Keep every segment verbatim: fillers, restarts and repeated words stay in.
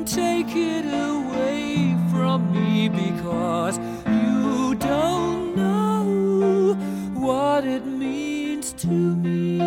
take it away from me, because you don't know what it means to me.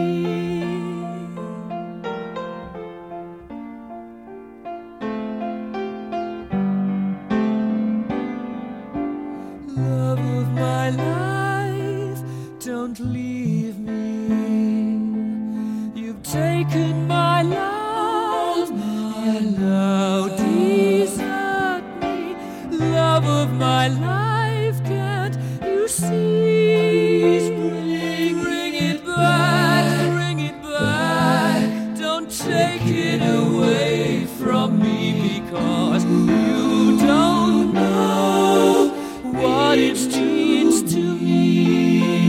Love of my life, don't leave me. You've taken my love, and now desert me. Love of my life, can't you see? Bring, bring it back, bring it back. Don't take it away from me, because you don't know what it means to me.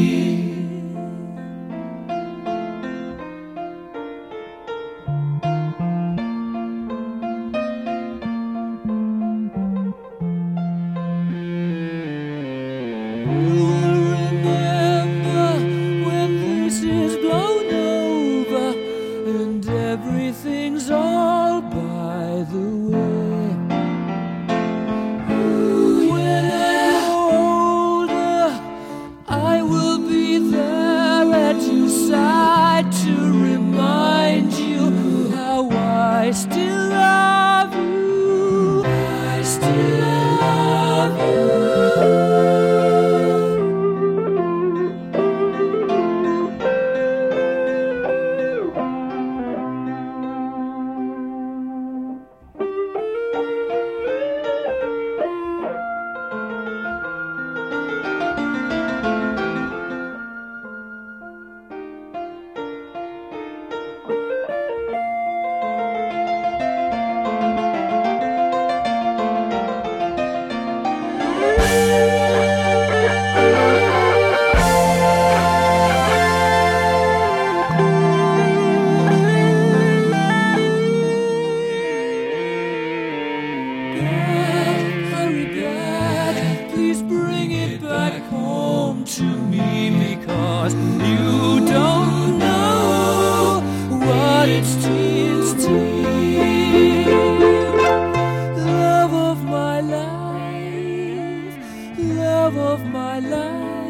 You will remember when this is blown over and everything's all by the way. When I'm older, I will be there at your side to remind you how I still love you. I still love you. Please bring it back home to me, because you don't know what it means to me. Love of my life, love of my life.